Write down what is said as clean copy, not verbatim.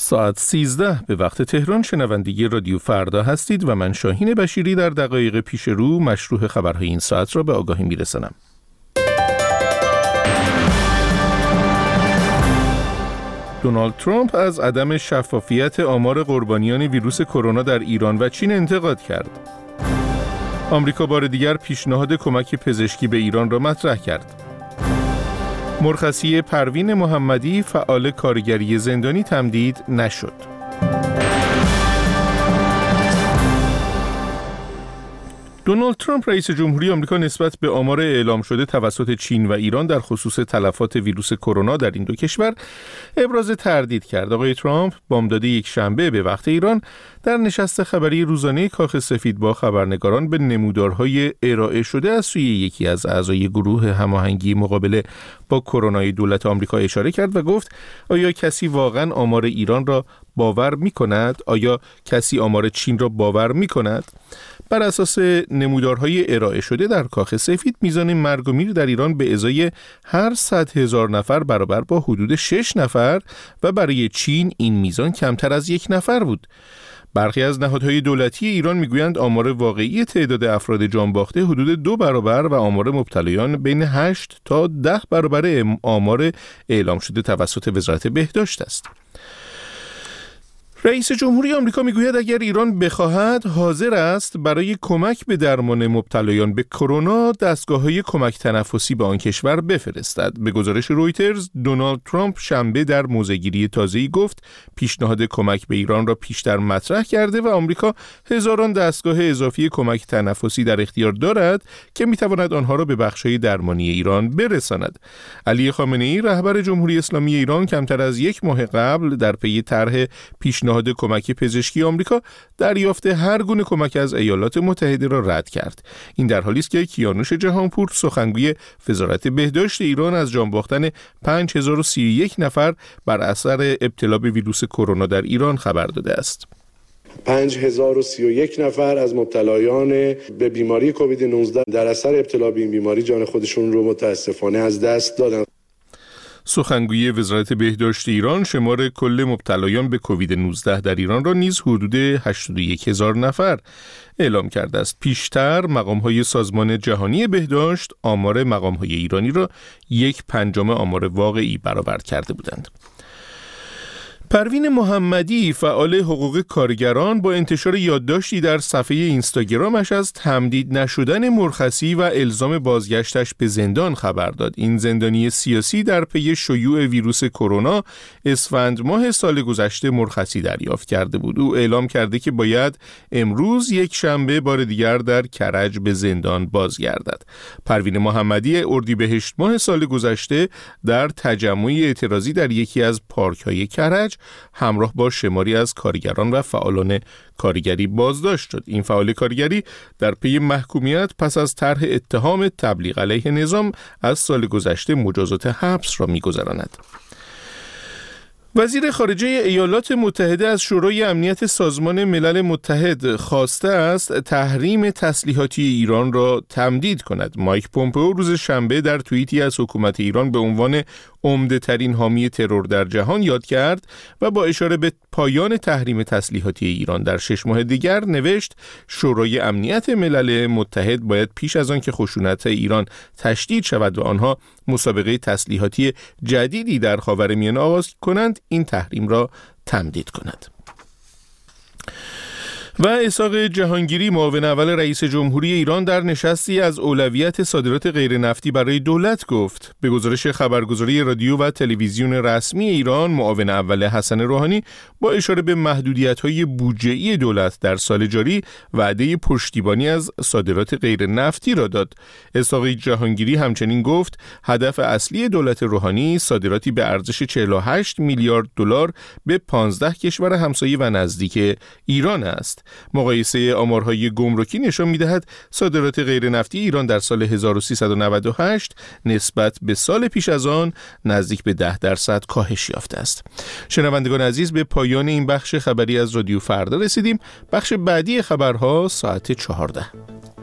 ساعت 13 به وقت تهران شنونده رادیو فردا هستید و من شاهین بشیری در دقایق پیش رو مشروح خبرهای این ساعت را به آگاهی میرسانم. دونالد ترامپ از عدم شفافیت آمار قربانیان ویروس کرونا در ایران و چین انتقاد کرد. آمریکا بار دیگر پیشنهاد کمک پزشکی به ایران را مطرح کرد. مرخصی پروین محمدی فعال کارگری زندانی تمدید نشد. دونالد ترامپ رئیس جمهوری آمریکا نسبت به آمار اعلام شده توسط چین و ایران در خصوص تلفات ویروس کرونا در این دو کشور ابراز تردید کرد. آقای ترامپ بامداد یک شنبه به وقت ایران در نشست خبری روزانه کاخ سفید با خبرنگاران به نمودارهای ارائه شده از سوی یکی از اعضای گروه هماهنگی مقابله با کرونا دولت آمریکا اشاره کرد و گفت آیا کسی واقعا آمار ایران را باور می‌کند؟ آیا کسی آمار چین را باور می‌کند؟ بر اساس نمودارهای ارائه شده در کاخ سفید میزان مرگ و میر در ایران به ازای هر 100,000 نفر برابر با حدود 6 نفر و برای چین این میزان کمتر از 1 نفر بود. برخی از نهادهای دولتی ایران میگویند آمار واقعی تعداد افراد جان باخته حدود 2 برابر و آمار مبتلایان بین 8 تا 10 برابر آمار اعلام شده توسط وزارت بهداشت است. رئیس جمهوری آمریکا میگوید اگر ایران بخواهد حاضر است برای کمک به درمان مبتلایان به کرونا دستگاه‌های کمک تنفسی به آن کشور بفرستد. به گزارش رویترز دونالد ترامپ شنبه در موضع‌گیری تازه‌ای گفت پیشنهاد کمک به ایران را پیشتر مطرح کرده و آمریکا هزاران دستگاه اضافی کمک تنفسی در اختیار دارد که میتواند آنها را به بخش‌های درمانی ایران برساند. علی خامنه‌ای رهبر جمهوری اسلامی ایران کمتر از 1 ماه قبل در پی طرح پیشنهاد کمک پزشکی آمریکا دریافت هر گونه کمک از ایالات متحده را رد کرد. این در حالی است که کیانوش جهانپور سخنگوی وزارت بهداشت ایران از جان باختن 5031 نفر بر اثر ابتلا به ویروس کرونا در ایران خبر داده است. 5031 نفر از مبتلایان به بیماری کووید 19 در اثر ابتلا به این بیماری جان خودشون رو متاسفانه از دست دادن. سخنگوی وزارت بهداشت ایران شمار کل مبتلایان به کووید 19 در ایران را نیز حدود 81,000 نفر اعلام کرده است. پیشتر مقام‌های سازمان جهانی بهداشت آمار مقام‌های ایرانی را 1/5 آمار واقعی برآورد کرده بودند. پروین محمدی فعال حقوق کارگران با انتشار یادداشتی در صفحه اینستاگرامش از تمدید نشدن مرخصی و الزام بازگشتش به زندان خبر داد. این زندانی سیاسی در پی شیوع ویروس کرونا اسفند ماه سال گذشته مرخصی دریافت کرده بود. او اعلام کرده که باید امروز یک شنبه بار دیگر در کرج به زندان بازگردد. پروین محمدی اردیبهشت ماه سال گذشته در تجمعی اعتراضی در یکی از پارک‌های کرج همراه با شماری از کارگران و فعالان کارگری بازداشت شد. این فعال کارگری در پی محکومیت پس از طرح اتهام تبلیغ علیه نظام از سال گذشته مجازات حبس را می‌گذراند. وزیر خارجه ایالات متحده از شورای امنیت سازمان ملل متحد خواسته است تحریم تسلیحاتی ایران را تمدید کند. مایک پومپئو روز شنبه در توییتی از حکومت ایران به عنوان عمده‌ترین حامی ترور در جهان یاد کرد و با اشاره به پایان تحریم تسلیحاتی ایران در 6 ماه دیگر نوشت شورای امنیت ملل متحد باید پیش از آن که خشونت ایران تشدید شود و آنها مسابقه تسلیحاتی جدیدی در خاورمیانه آغاز کنند این تحریم را تمدید کند. و اسحاق جهانگیری معاون اول رئیس جمهوری ایران در نشستی از اولویت صادرات غیر نفتی برای دولت گفت. به گزارش خبرگزاری رادیو و تلویزیون رسمی ایران معاون اول حسن روحانی با اشاره به محدودیت‌های بودجه‌ای دولت در سال جاری وعده پشتیبانی از صادرات غیر نفتی را داد. اسحاق جهانگیری همچنین گفت هدف اصلی دولت روحانی صادراتی به ارزش 48 میلیارد دلار به 15 کشور همسایه و نزدیک ایران است. مقایسه آمارهای گمرکی نشان می‌دهد صادرات غیر نفتی ایران در سال 1398 نسبت به سال پیش از آن نزدیک به 10% کاهش یافته است. شنوندگان عزیز، به پایان این بخش خبری از رادیو فردا رسیدیم. بخش بعدی خبرها ساعت 14.